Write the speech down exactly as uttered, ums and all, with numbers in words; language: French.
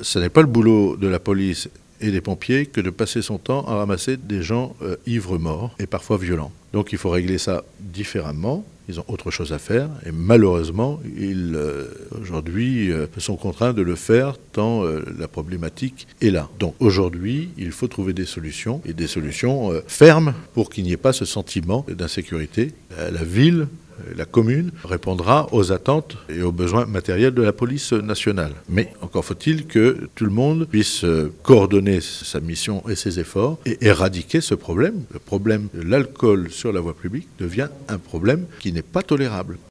Ce n'est pas le boulot de la police et des pompiers que de passer son temps à ramasser des gens euh, ivres morts et parfois violents. Donc il faut régler ça différemment. Ils ont autre chose à faire et malheureusement, ils euh, aujourd'hui euh, sont contraints de le faire tant euh, la problématique est là. Donc aujourd'hui, il faut trouver des solutions et des solutions euh, fermes pour qu'il n'y ait pas ce sentiment d'insécurité. La, la ville, la commune répondra aux attentes et aux besoins matériels de la police nationale. Mais encore faut-il que tout le monde puisse coordonner sa mission et ses efforts et éradiquer ce problème. Le problème de l'alcool sur la voie publique devient un problème qui n'est pas tolérable.